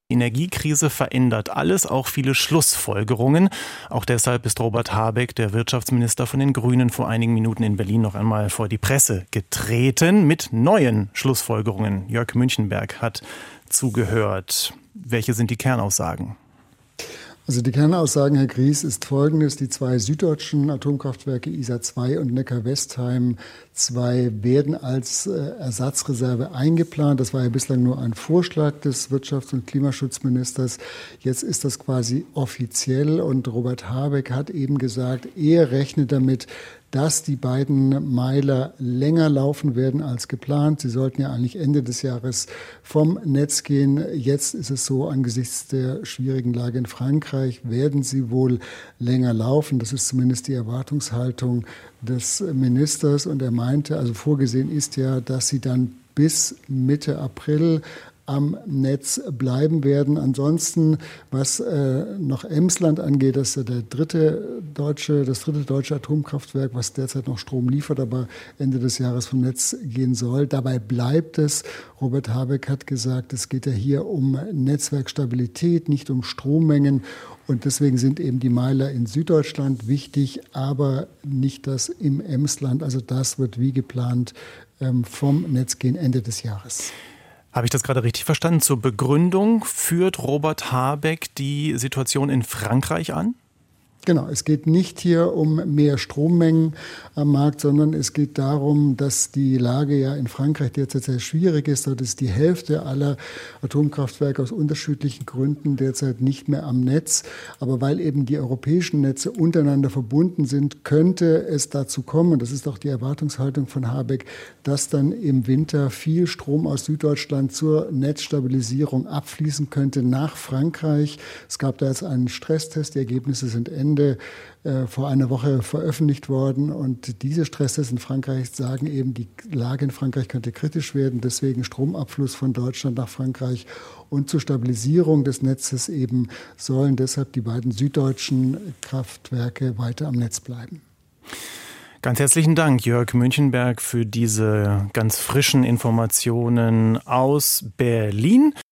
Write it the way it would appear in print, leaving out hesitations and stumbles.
Die Energiekrise verändert alles, auch viele Schlussfolgerungen. Auch deshalb ist Robert Habeck, der Wirtschaftsminister von den Grünen, vor einigen Minuten in Berlin noch einmal vor die Presse getreten mit neuen Schlussfolgerungen. Jörg Münchenberg hat zugehört. Welche sind die Kernaussagen? Also die Kernaussagen, Herr Gries, ist folgendes. Die zwei süddeutschen Atomkraftwerke Isar 2 und Neckar-Westheim 2 werden als Ersatzreserve eingeplant. Das war ja bislang nur ein Vorschlag des Wirtschafts- und Klimaschutzministers. Jetzt ist das quasi offiziell und Robert Habeck hat eben gesagt, er rechnet damit, dass die beiden Meiler länger laufen werden als geplant. Sie sollten ja eigentlich Ende des Jahres vom Netz gehen. Jetzt ist es so, angesichts der schwierigen Lage in Frankreich werden sie wohl länger laufen. Das ist zumindest die Erwartungshaltung des Ministers. Und er meinte, also vorgesehen ist ja, dass sie dann bis Mitte April am Netz bleiben werden. Ansonsten, was noch Emsland angeht, das ist ja das dritte deutsche Atomkraftwerk, was derzeit noch Strom liefert, aber Ende des Jahres vom Netz gehen soll. Dabei bleibt es. Robert Habeck hat gesagt, es geht ja hier um Netzwerkstabilität, nicht um Strommengen. Und deswegen sind eben die Meiler in Süddeutschland wichtig, aber nicht das im Emsland. Also das wird wie geplant vom Netz gehen Ende des Jahres. Habe ich das gerade richtig verstanden? Zur Begründung führt Robert Habeck die Situation in Frankreich an? Genau, es geht nicht hier um mehr Strommengen am Markt, sondern es geht darum, dass die Lage ja in Frankreich derzeit sehr schwierig ist. Dort ist die Hälfte aller Atomkraftwerke aus unterschiedlichen Gründen derzeit nicht mehr am Netz. Aber weil eben die europäischen Netze untereinander verbunden sind, könnte es dazu kommen, und das ist auch die Erwartungshaltung von Habeck, dass dann im Winter viel Strom aus Süddeutschland zur Netzstabilisierung abfließen könnte nach Frankreich. Es gab da jetzt einen Stresstest, die Ergebnisse sind vor einer Woche veröffentlicht worden. Und diese Stresstests in Frankreich sagen eben, die Lage in Frankreich könnte kritisch werden. Deswegen Stromabfluss von Deutschland nach Frankreich. Und zur Stabilisierung des Netzes eben sollen deshalb die beiden süddeutschen Kraftwerke weiter am Netz bleiben. Ganz herzlichen Dank, Jörg Münchenberg, für diese ganz frischen Informationen aus Berlin.